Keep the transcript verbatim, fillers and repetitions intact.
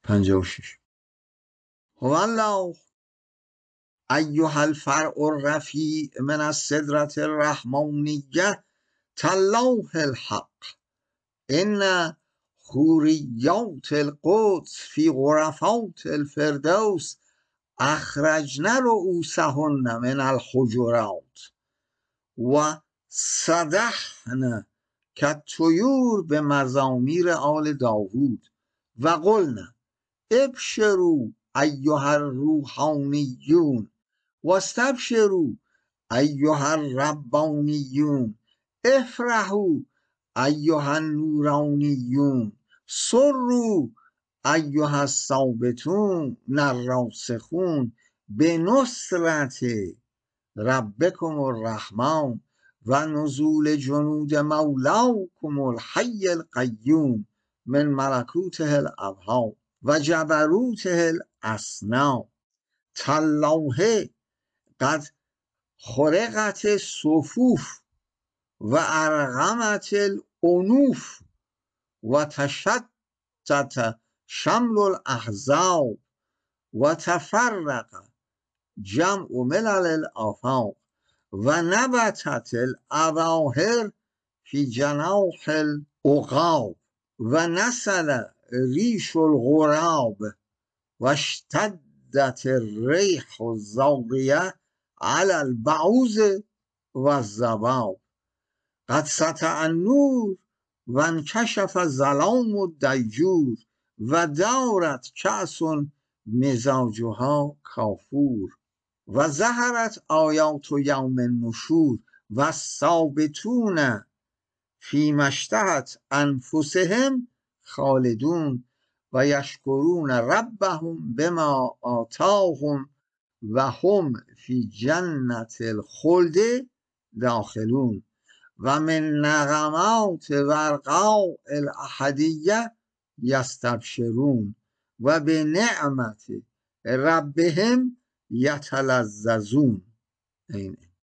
پنجاه و شش. هو الله ایها الفرع الرفیع من السدرة الرحمانیه تالله الحق ان حوریات القدس فی غرفات الفردوس اخرجن رؤوسهن من الحجرات و صدحن کالطیور به مزامیر آل داوود و قلن ابشروا ایها الروحانیون و استبشروا ایها الربانیون افرحوا ایها النورانیون سروا ایها الثابتون الراسخون به نصرت ربکم الرحمن و نزول جنود مولاکم الحی القیوم من ملکوته الابهام و جبروته الاسنا تالله قد خرقت الصفوف و ارغمت الانوف و تشتت شمل الاحزاب و تفرق جمع ملل الافاق و نبتت الاواهر فی جناح العقاب و نسل ریش الغراب و اشتدت الریح الزاغیه علی البعوض و الضباب قد سطع النور و انکشف ظلام الدیجور و دارت کأس مزاجها کافور و ظهرت آیات یوم النشور و الثابتون فیما اشتهت انفسهم خالدون و یشکرون ربهم بما آتاهم و هم فی جنت الخلد داخلون و من نغمات ورقاء الاحدیه یستبشرون و به نعمت ربهم یتلذذون.